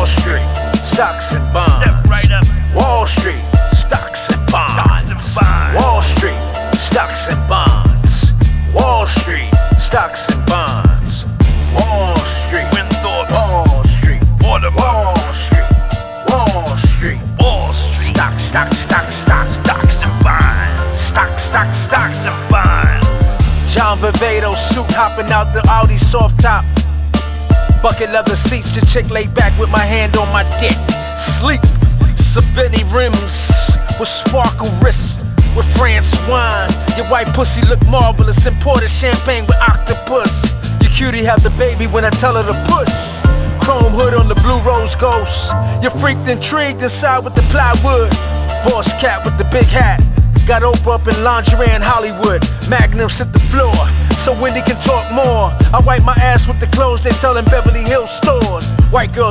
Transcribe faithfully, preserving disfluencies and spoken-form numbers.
Wall Street, stocks and bonds. Step right up. Wall Street, stocks and bonds. Stocks and bonds. Wall Street, stocks and bonds. Wall Street, stocks and bonds. Wall Street, Winthorpe. Wall Street, Watermark. Wall Street, Wall Street, Wall Street. stock, stock, stock, stock, Stocks and bonds. stock, stock, stock. Stocks and bonds. John Vivedo suit hopping out the Audi soft top. Bucket leather seats, your chick laid back with my hand on my dick. Sleep, Sabetti rims with sparkle wrists. With France wine, your white pussy look marvelous. Imported champagne with octopus. Your cutie have the baby when I tell her to push. Chrome hood on the blue rose ghost. You're freaked intrigued inside with the plywood. Boss cat with the big hat. Got Oprah up in lingerie in Hollywood. Magnums hit the floor, so Wendy can talk more. I wipe my ass with the clothes they sell in Beverly Hills stores. White girls